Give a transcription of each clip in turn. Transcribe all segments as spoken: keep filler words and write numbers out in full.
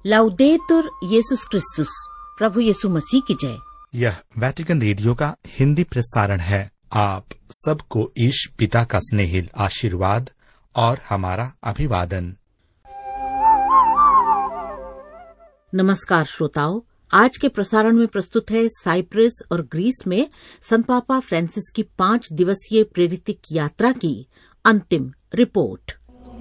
लाउदेतुर issues क्रिस्तुस, प्रभु यीशु मसीह की जय। यह वेटिकन रेडियो का हिंदी प्रसारण है। आप सबको ईश पिता का स्नेहिल आशीर्वाद और हमारा अभिवादन। नमस्कार श्रोताओ, आज के प्रसारण में प्रस्तुत है साइप्रस और ग्रीस में संत पापा फ्रांसिस की पांच दिवसीय प्रेरितिक यात्रा की अंतिम रिपोर्ट।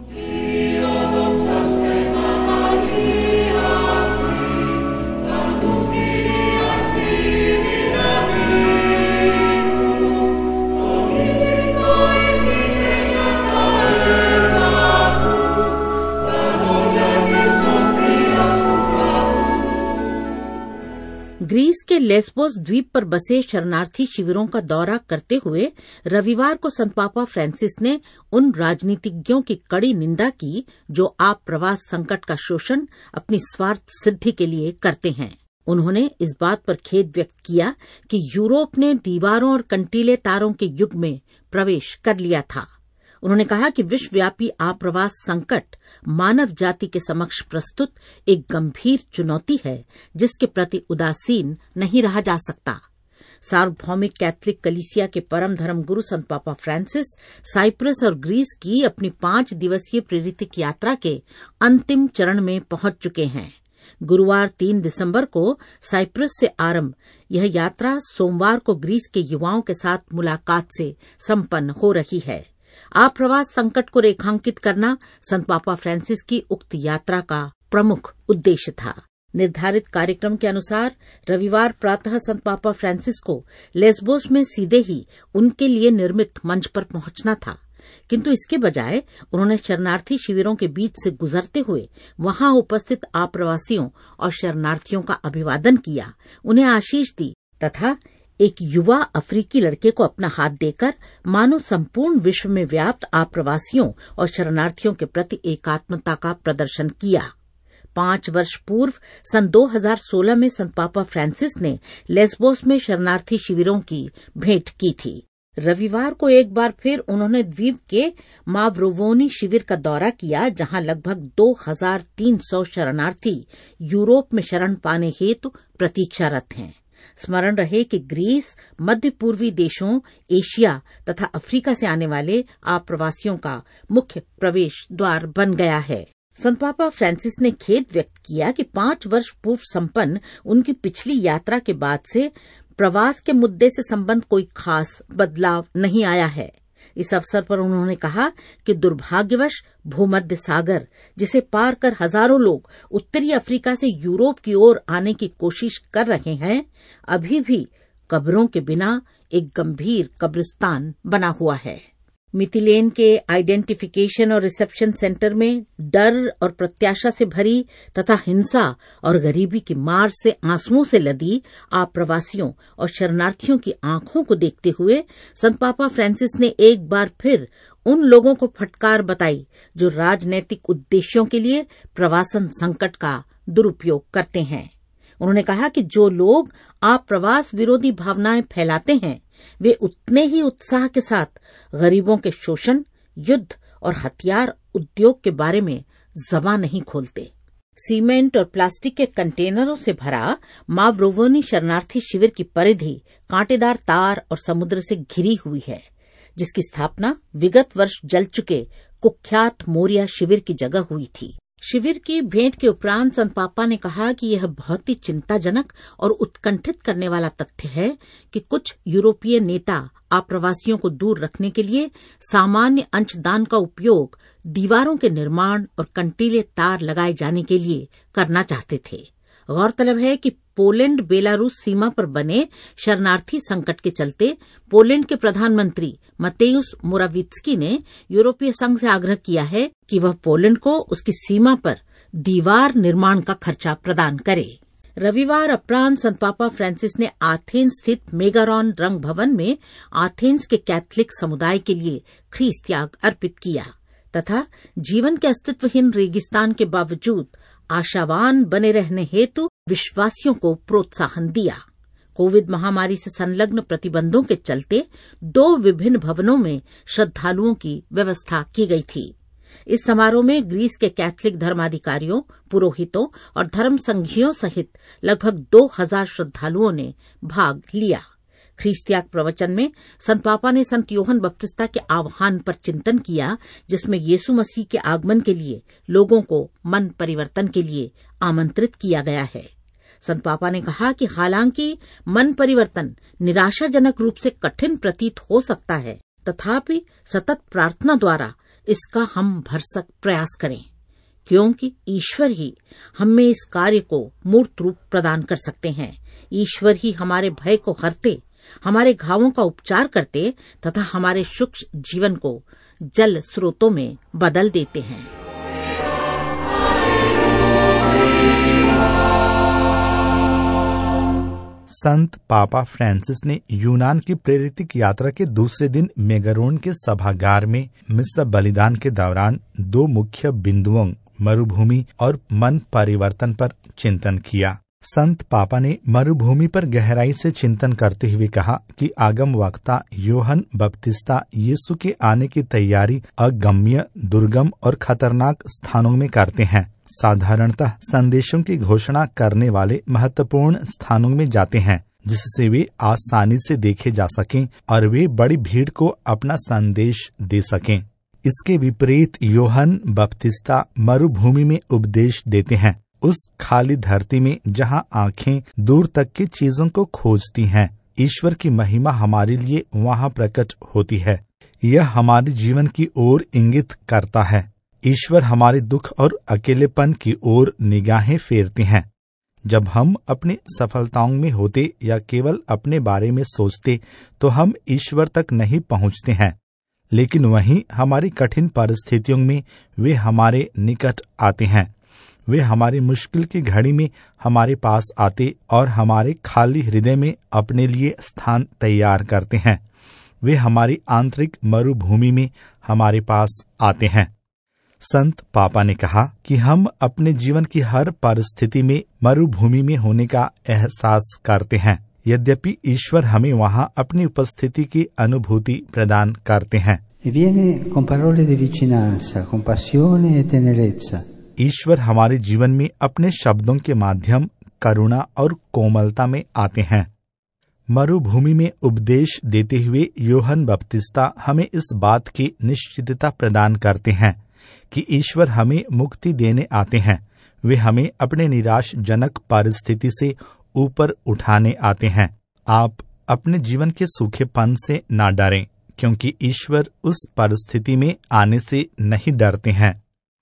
ग्रीस के लेस्बोस द्वीप पर बसे शरणार्थी शिविरों का दौरा करते हुए रविवार को संत पापा फ्रांसिस ने उन राजनीतिज्ञों की कड़ी निंदा की जो आप्रवास संकट का शोषण अपनी स्वार्थ सिद्धि के लिए करते हैं। उन्होंने इस बात पर खेद व्यक्त किया कि यूरोप ने दीवारों और कंटीले तारों के युग में प्रवेश कर लिया था। उन्होंने कहा कि विश्वव्यापी आप्रवास संकट मानव जाति के समक्ष प्रस्तुत एक गंभीर चुनौती है जिसके प्रति उदासीन नहीं रहा जा सकता। सार्वभौमिक कैथोलिक कलीसिया के परम धर्म गुरु संत पापा फ्रांसिस साइप्रस और ग्रीस की अपनी पांच दिवसीय प्रेरितिक यात्रा के अंतिम चरण में पहुंच चुके हैं। गुरुवार तीन दिसंबर को साइप्रस से आरंभ यह यात्रा सोमवार को ग्रीस के युवाओं के साथ मुलाकात से संपन्न हो रही है। आप्रवास संकट को रेखांकित करना संत पापा फ्रांसिस की उक्त यात्रा का प्रमुख उद्देश्य था। निर्धारित कार्यक्रम के अनुसार रविवार प्रातः संत पापा फ्रांसिस को लेस्बोस में सीधे ही उनके लिए निर्मित मंच पर पहुंचना था, किंतु इसके बजाय उन्होंने शरणार्थी शिविरों के बीच से गुजरते हुए वहां उपस्थित आप्रवासियों और शरणार्थियों का अभिवादन किया, उन्हें आशीष दी तथा एक युवा अफ्रीकी लड़के को अपना हाथ देकर मानो संपूर्ण विश्व में व्याप्त आप्रवासियों और शरणार्थियों के प्रति एकात्मता का प्रदर्शन किया। पांच वर्ष पूर्व सन दो हज़ार सोलह में संत पापा फ्रांसिस ने लेस्बोस में शरणार्थी शिविरों की भेंट की थी। रविवार को एक बार फिर उन्होंने द्वीप के माव्रोवोनी शिविर का दौरा किया, जहां लगभग दो हज़ार तीन सौ शरणार्थी यूरोप में शरण पाने हेतु प्रतीक्षारत हैं। स्मरण रहे कि ग्रीस मध्य पूर्वी देशों, एशिया तथा अफ्रीका से आने वाले आप्रवासियों का मुख्य प्रवेश द्वार बन गया है। संत पापा फ्रांसिस ने खेद व्यक्त किया कि पांच वर्ष पूर्व संपन्न उनकी पिछली यात्रा के बाद से प्रवास के मुद्दे से संबंध कोई खास बदलाव नहीं आया है। इस अवसर पर उन्होंने कहा कि दुर्भाग्यवश भूमध्य सागर, जिसे पार कर हजारों लोग उत्तरी अफ्रीका से यूरोप की ओर आने की कोशिश कर रहे हैं, अभी भी कब्रों के बिना एक गंभीर कब्रिस्तान बना हुआ है। मिथिलेन के आइडेंटिफिकेशन और रिसेप्शन सेंटर में डर और प्रत्याशा से भरी तथा हिंसा और गरीबी की मार से आंसुओं से लदी आप्रवासियों और शरणार्थियों की आंखों को देखते हुए संत पापा फ्रांसिस ने एक बार फिर उन लोगों को फटकार बताई जो राजनैतिक उद्देश्यों के लिए प्रवासन संकट का दुरुपयोग करते हैं। उन्होंने कहा कि जो लोग आप्रवास विरोधी भावनाएं फैलाते हैं वे उतने ही उत्साह के साथ गरीबों के शोषण, युद्ध और हथियार उद्योग के बारे में ज़बान नहीं खोलते। सीमेंट और प्लास्टिक के कंटेनरों से भरा माव्रोवोनी शरणार्थी शिविर की परिधि कांटेदार तार और समुद्र से घिरी हुई है, जिसकी स्थापना विगत वर्ष जल चुके कुख्यात मोरिया शिविर की जगह हुई थी। शिविर की भेंट के उपरांत संत पापा ने कहा कि यह बहुत ही चिंताजनक और उत्कंठित करने वाला तथ्य है कि कुछ यूरोपीय नेता आप्रवासियों को दूर रखने के लिए सामान्य अंशदान का उपयोग दीवारों के निर्माण और कंटीले तार लगाए जाने के लिए करना चाहते थे। गौरतलब है कि पोलैंड बेलारूस सीमा पर बने शरणार्थी संकट के चलते पोलैंड के प्रधानमंत्री मतेयुस मोरावित्स्की ने यूरोपीय संघ से आग्रह किया है कि वह पोलैंड को उसकी सीमा पर दीवार निर्माण का खर्चा प्रदान करे। रविवार अपराह्न संत पापा फ्रांसिस ने एथेंस स्थित मेगारॉन रंग भवन में एथेंस के कैथोलिक समुदाय के लिए ख्रीस त्याग अर्पित किया तथा जीवन के अस्तित्वहीन रेगिस्तान के बावजूद आशावान बने रहने हेतु विश्वासियों को प्रोत्साहन दिया। कोविड महामारी से संलग्न प्रतिबंधों के चलते दो विभिन्न भवनों में श्रद्धालुओं की व्यवस्था की गई थी। इस समारोह में ग्रीस के कैथलिक धर्माधिकारियों, पुरोहितों और धर्म संघियों सहित लगभग दो हजार श्रद्धालुओं ने भाग लिया। ख्रीस्त्याग प्रवचन में संत पापा ने संत यूहन्ना बपतिस्ता के आह्वान पर चिंतन किया, जिसमें यीशु मसीह के आगमन के लिए लोगों को मन परिवर्तन के लिए आमंत्रित किया गया है। संत पापा ने कहा कि हालांकि मन परिवर्तन निराशाजनक रूप से कठिन प्रतीत हो सकता है, तथापि सतत प्रार्थना द्वारा इसका हम भरसक प्रयास करें, क्योंकि ईश्वर ही हमें इस कार्य को मूर्त रूप प्रदान कर सकते हैं। ईश्वर ही हमारे भय को हरते, हमारे घावों का उपचार करते तथा हमारे सूक्ष्म जीवन को जल स्रोतों में बदल देते हैं। संत पापा फ्रांसिस ने यूनान की प्रेरित यात्रा के दूसरे दिन मेगारोन के सभागार में मिस्सा बलिदान के दौरान दो मुख्य बिंदुओं मरुभूमि और मन परिवर्तन पर चिंतन किया। संत पापा ने मरुभूमि पर गहराई से चिंतन करते हुए कहा कि आगम वक्ता यूहन्ना बपतिस्ता यीशु के आने की तैयारी अगम्य, दुर्गम और खतरनाक स्थानों में करते हैं। साधारणतः संदेशों की घोषणा करने वाले महत्वपूर्ण स्थानों में जाते हैं, जिससे वे आसानी से देखे जा सकें और वे बड़ी भीड़ को अपना संदेश दे सकें। इसके विपरीत यूहन्ना बपतिस्ता मरुभूमि में उपदेश देते हैं, उस खाली धरती में जहां आंखें दूर तक की चीजों को खोजती हैं। ईश्वर की महिमा हमारे लिए वहां प्रकट होती है। यह हमारे जीवन की ओर इंगित करता है। ईश्वर हमारे दुख और अकेलेपन की ओर निगाहें फेरते हैं। जब हम अपनी सफलताओं में होते या केवल अपने बारे में सोचते तो हम ईश्वर तक नहीं पहुंचते हैं, लेकिन वहीं हमारी कठिन परिस्थितियों में वे हमारे निकट आते हैं। वे हमारी मुश्किल की घड़ी में हमारे पास आते और हमारे खाली हृदय में अपने लिए स्थान तैयार करते हैं। वे हमारी आंतरिक मरुभूमि में हमारे पास आते हैं। संत पापा ने कहा कि हम अपने जीवन की हर परिस्थिति में मरुभूमि में होने का एहसास करते हैं, यद्यपि ईश्वर हमें वहां अपनी उपस्थिति की अनुभूति प्रदान करते हैं। ईश्वर हमारे जीवन में अपने शब्दों के माध्यम करुणा और कोमलता में आते हैं। मरुभूमि में उपदेश देते हुए यूहन्ना बपतिस्ता हमें इस बात की निश्चितता प्रदान करते हैं कि ईश्वर हमें मुक्ति देने आते हैं। वे हमें अपने निराशजनक परिस्थिति से ऊपर उठाने आते हैं। आप अपने जीवन के सूखेपन से ना डरें, क्योंकि ईश्वर उस परिस्थिति में आने से नहीं डरते हैं।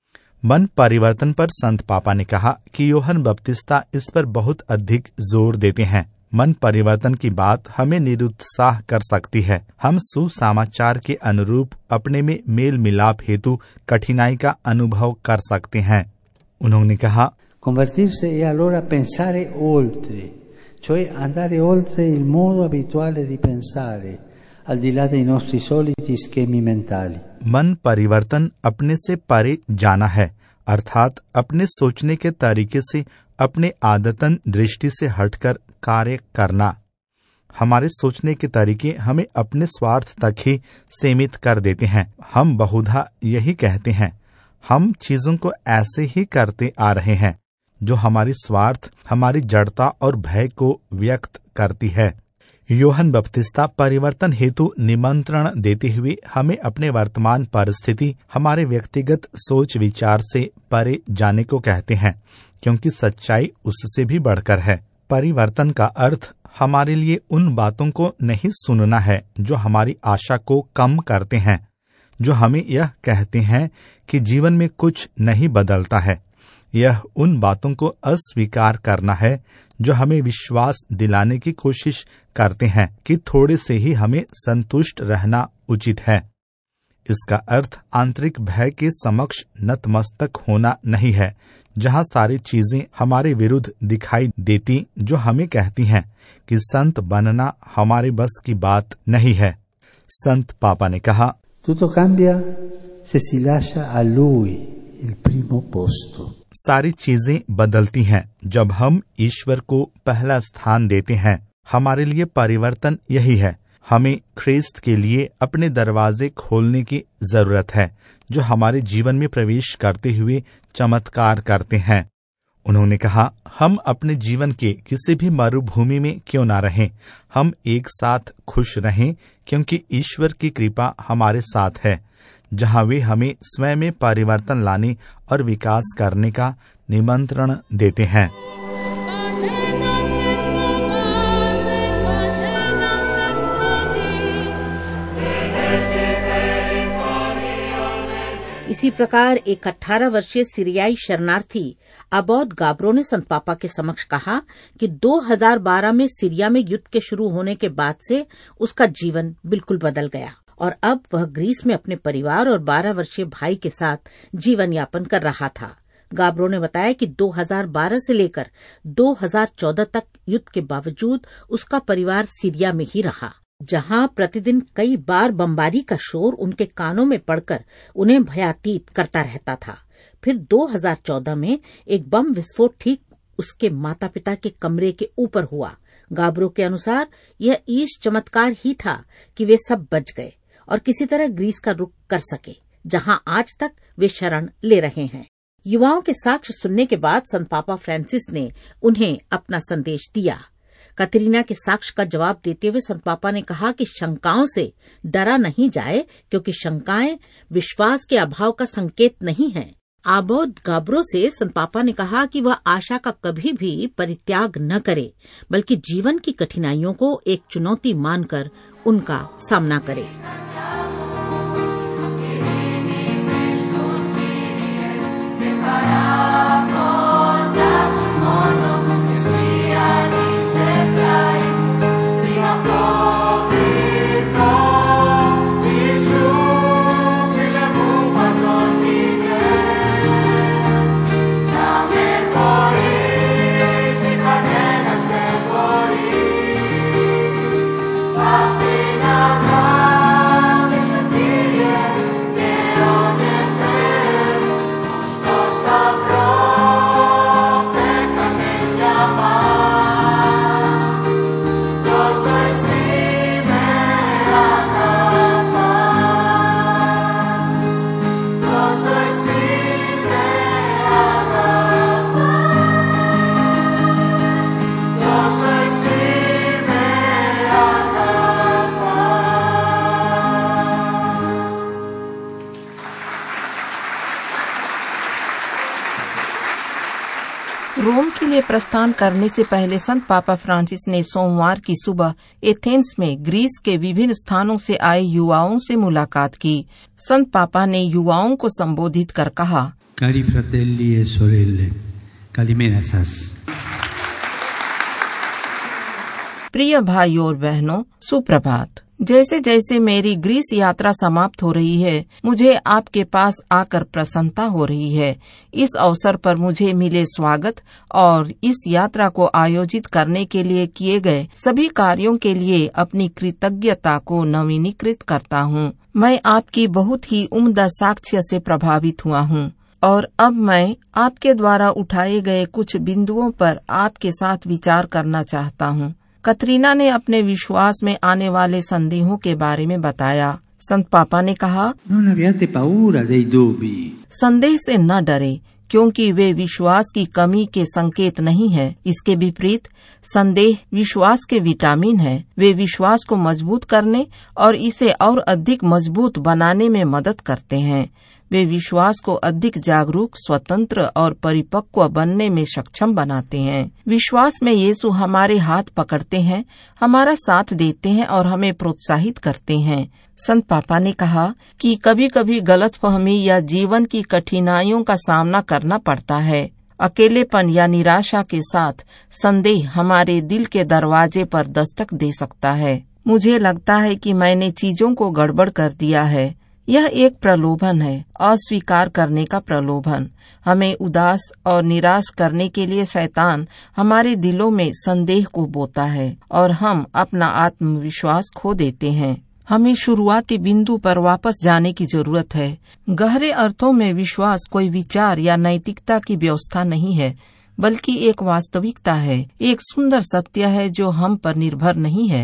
मन परिवर्तन पर संत पापा ने कहा कि यूहन्ना बपतिस्ता इस पर बहुत अधिक जोर देते हैं। मन परिवर्तन की बात हमें निरुत्साह कर सकती है। हम सुसमाचार के अनुरूप अपने में मेल मिलाप हेतु कठिनाई का अनुभव कर सकते हैं। उन्होंने कहा, Convertirsi è allora pensare oltre, cioè andare oltre il modo abituale di pensare, al di là dei nostri soliti schemi mentali. मन परिवर्तन अपने से परे जाना है, अर्थात अपने सोचने के तरीके से अपने आदतन दृष्टि से हटकर कार्य करना। हमारे सोचने के तरीके हमें अपने स्वार्थ तक ही सीमित कर देते हैं। हम बहुधा यही कहते हैं, हम चीजों को ऐसे ही करते आ रहे हैं जो हमारी स्वार्थ, हमारी जड़ता और भय को व्यक्त करती है। यूहन्ना बपतिस्ता परिवर्तन हेतु निमंत्रण देते हुए हमें अपने वर्तमान परिस्थिति, हमारे व्यक्तिगत सोच विचार से परे जाने को कहते हैं, क्योंकि सच्चाई उससे भी बढ़कर है। परिवर्तन का अर्थ हमारे लिए उन बातों को नहीं सुनना है जो हमारी आशा को कम करते हैं, जो हमें यह कहते हैं कि जीवन में कुछ नहीं बदलता है। यह उन बातों को अस्वीकार करना है जो हमें विश्वास दिलाने की कोशिश करते हैं कि थोड़े से ही हमें संतुष्ट रहना उचित है। इसका अर्थ आंतरिक भय के समक्ष नतमस्तक होना नहीं है, जहाँ सारी चीजें हमारे विरुद्ध दिखाई देती, जो हमें कहती हैं कि संत बनना हमारे बस की बात नहीं है। संत पापा ने कहा, Tutto cambia se si lascia a lui il primo posto. सारी चीजें बदलती हैं जब हम ईश्वर को पहला स्थान देते हैं। हमारे लिए परिवर्तन यही है, हमें ख्रिस्त के लिए अपने दरवाजे खोलने की जरूरत है, जो हमारे जीवन में प्रवेश करते हुए चमत्कार करते हैं। उन्होंने कहा, हम अपने जीवन के किसी भी मरुभूमि में क्यों ना रहें, हम एक साथ खुश रहें, क्योंकि ईश्वर की कृपा हमारे साथ है, जहां वे हमें स्वयं में परिवर्तन लाने और विकास करने का निमंत्रण देते हैं। इसी प्रकार एक अठारह वर्षीय सीरियाई शरणार्थी अबौद गाब्रो ने संत पापा के समक्ष कहा कि दो हज़ार बारह में सीरिया में युद्ध के शुरू होने के बाद से उसका जीवन बिल्कुल बदल गया और अब वह ग्रीस में अपने परिवार और बारह वर्षीय भाई के साथ जीवन यापन कर रहा था। गाब्रो ने बताया कि दो हज़ार बारह से लेकर दो हज़ार चौदह तक युद्ध के बावजूद उसका परिवार सीरिया में ही रहा, जहां प्रतिदिन कई बार बमबारी का शोर उनके कानों में पड़कर उन्हें भयातीत करता रहता था। फिर दो हज़ार चौदह में एक बम विस्फोट ठीक उसके माता पिता के कमरे के ऊपर हुआ। गाब्रो के अनुसार यह ईश चमत्कार ही था कि वे सब बच गए और किसी तरह ग्रीस का रुख कर सके, जहां आज तक वे शरण ले रहे हैं। युवाओं के साक्ष्य सुनने के बाद संत पापा फ्रांसिस ने उन्हें अपना संदेश दिया। कतरीना के साक्ष्य का जवाब देते हुए संत पापा ने कहा कि शंकाओं से डरा नहीं जाए, क्योंकि शंकाएं विश्वास के अभाव का संकेत नहीं है। अबौद गाब्रो से संत पापा ने कहा कि वह आशा का कभी भी परित्याग न करे, बल्कि जीवन की कठिनाइयों को एक चुनौती मानकर उनका सामना करे। रोम के लिए प्रस्थान करने से पहले संत पापा फ्रांसिस ने सोमवार की सुबह एथेंस में ग्रीस के विभिन्न स्थानों से आए युवाओं से मुलाकात की। संत पापा ने युवाओं को संबोधित कर कहा, Cari fratelli e sorelle, kalimera sas। प्रिय भाइयों और बहनों, सुप्रभात। जैसे जैसे मेरी ग्रीस यात्रा समाप्त हो रही है, मुझे आपके पास आकर प्रसन्नता हो रही है। इस अवसर पर मुझे मिले स्वागत और इस यात्रा को आयोजित करने के लिए किए गए सभी कार्यों के लिए अपनी कृतज्ञता को नवीनीकृत करता हूँ। मैं आपकी बहुत ही उम्दा साक्ष्य से प्रभावित हुआ हूँ और अब मैं आपके द्वारा उठाए गए कुछ बिंदुओं पर आपके साथ विचार करना चाहता हूँ। कतरीना ने अपने विश्वास में आने वाले संदेहों के बारे में बताया। संत पापा ने कहा, Non abbiate paura dei dubbi। संदेह से न डरे, क्योंकि वे विश्वास की कमी के संकेत नहीं है। इसके विपरीत संदेह विश्वास के विटामिन है। वे विश्वास को मजबूत करने और इसे और अधिक मजबूत बनाने में मदद करते हैं। वे विश्वास को अधिक जागरूक, स्वतंत्र और परिपक्व बनने में सक्षम बनाते हैं। विश्वास में यीशु हमारे हाथ पकड़ते हैं, हमारा साथ देते हैं और हमें प्रोत्साहित करते हैं। संत पापा ने कहा कि कभी कभी गलतफहमी या जीवन की कठिनाइयों का सामना करना पड़ता है। अकेलेपन या निराशा के साथ संदेह हमारे दिल के दरवाजे पर दस्तक दे सकता है। मुझे लगता है कि मैंने चीजों को गड़बड़ कर दिया है। यह एक प्रलोभन है, अस्वीकार करने का प्रलोभन। हमें उदास और निराश करने के लिए शैतान हमारे दिलों में संदेह को बोता है और हम अपना आत्मविश्वास खो देते हैं। हमें शुरुआती बिंदु पर वापस जाने की जरूरत है। गहरे अर्थों में विश्वास कोई विचार या नैतिकता की व्यवस्था नहीं है, बल्कि एक वास्तविकता है, एक सुंदर सत्य है जो हम पर निर्भर नहीं है।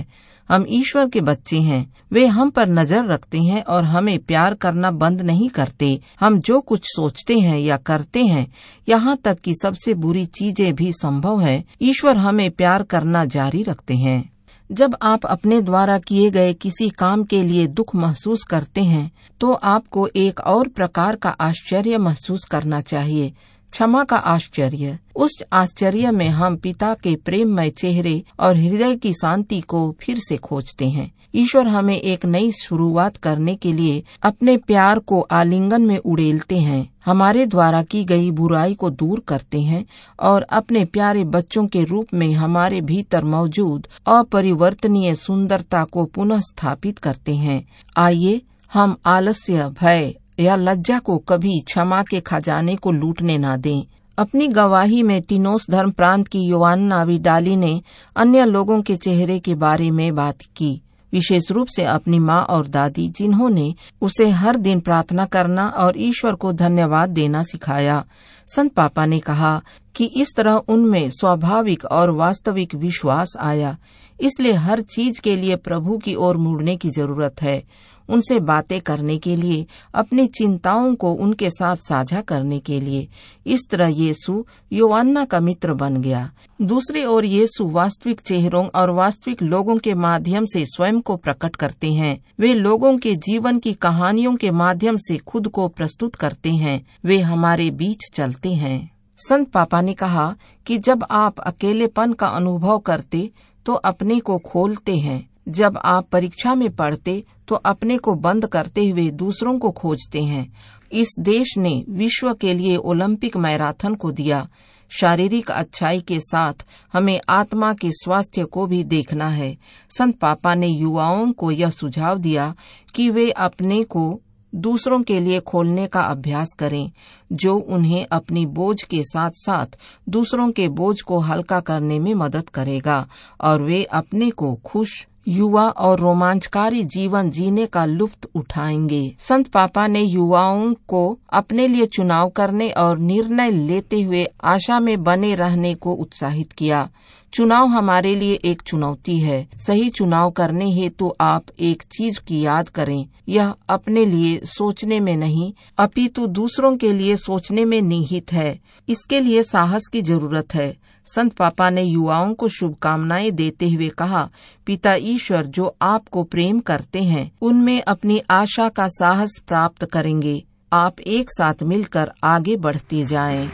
हम ईश्वर के बच्चे हैं। वे हम पर नजर रखते हैं और हमें प्यार करना बंद नहीं करते। हम जो कुछ सोचते हैं या करते हैं, यहाँ तक कि सबसे बुरी चीजें भी संभव है, ईश्वर हमें प्यार करना जारी रखते हैं। जब आप अपने द्वारा किए गए किसी काम के लिए दुख महसूस करते हैं, तो आपको एक और प्रकार का आश्चर्य महसूस करना चाहिए, क्षमा का आश्चर्य। उस आश्चर्य में हम पिता के प्रेममय चेहरे और हृदय की शांति को फिर से खोजते हैं। ईश्वर हमें एक नई शुरुआत करने के लिए अपने प्यार को आलिंगन में उड़ेलते हैं, हमारे द्वारा की गई बुराई को दूर करते हैं और अपने प्यारे बच्चों के रूप में हमारे भीतर मौजूद अपरिवर्तनीय सुंदरता को पुनः स्थापित करते हैं। आइए हम आलस्य, भय या लज्जा को कभी क्षमा के खजाने को लूटने ना दें। अपनी गवाही में टिनोस धर्म प्रांत की योआन्ना विडाली ने अन्य लोगों के चेहरे के बारे में बात की, विशेष रूप से अपनी माँ और दादी, जिन्होंने उसे हर दिन प्रार्थना करना और ईश्वर को धन्यवाद देना सिखाया। संत पापा ने कहा कि इस तरह उनमें स्वाभाविक और वास्तविक विश्वास आया। इसलिए हर चीज के लिए प्रभु की ओर मुड़ने की जरूरत है, उनसे बातें करने के लिए, अपनी चिंताओं को उनके साथ साझा करने के लिए। इस तरह यीशु योआन्ना का मित्र बन गया। दूसरी ओर यीशु वास्तविक चेहरों और वास्तविक लोगों के माध्यम से स्वयं को प्रकट करते हैं। वे लोगों के जीवन की कहानियों के माध्यम से खुद को प्रस्तुत करते हैं। वे हमारे बीच चलते हैं। संत पापा ने कहा कि जब आप अकेलेपन का अनुभव करते तो अपने को खोलते हैं। जब आप परीक्षा में पढ़ते तो अपने को बंद करते हुए दूसरों को खोजते हैं। इस देश ने विश्व के लिए ओलंपिक मैराथन को दिया। शारीरिक अच्छाई के साथ हमें आत्मा के स्वास्थ्य को भी देखना है। संत पापा ने युवाओं को यह सुझाव दिया कि वे अपने को दूसरों के लिए खोलने का अभ्यास करें, जो उन्हें अपनी बोझ के साथ साथ दूसरों के बोझ को हल्का करने में मदद करेगा और वे अपने को खुश, युवा और रोमांचकारी जीवन जीने का लुत्फ उठाएंगे। संत पापा ने युवाओं को अपने लिए चुनाव करने और निर्णय लेते हुए आशा में बने रहने को उत्साहित किया। चुनाव हमारे लिए एक चुनौती है। सही चुनाव करने हेतु आप एक चीज की याद करें, यह अपने लिए सोचने में नहीं अपितु दूसरों के लिए सोचने में निहित है। इसके लिए साहस की जरूरत है। संत पापा ने युवाओं को शुभकामनाएं देते हुए कहा, पिता ईश्वर जो आपको प्रेम करते हैं, उनमें अपनी आशा का साहस प्राप्त करेंगे। आप एक साथ मिलकर आगे बढ़ते जाएं।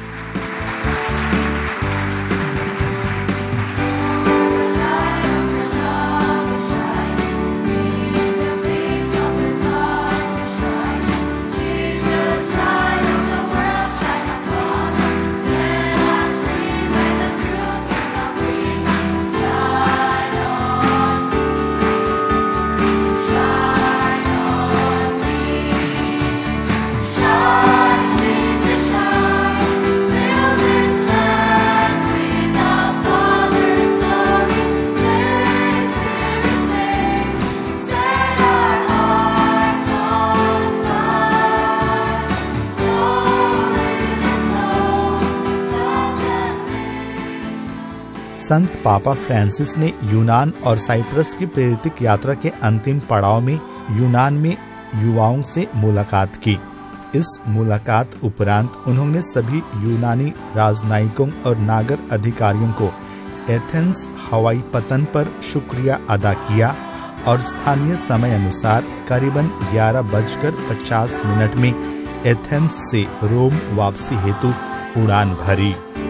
संत पापा फ्रांसिस ने यूनान और साइप्रस की प्रेरित यात्रा के अंतिम पड़ाव में यूनान में युवाओं से मुलाकात की। इस मुलाकात उपरांत उन्होंने सभी यूनानी राजनयिकों और नागर अधिकारियों को एथेंस हवाई पतन पर शुक्रिया अदा किया और स्थानीय समय अनुसार करीबन ग्यारह बजकर पचास मिनट में एथेंस से रोम वापसी हेतु उड़ान भरी।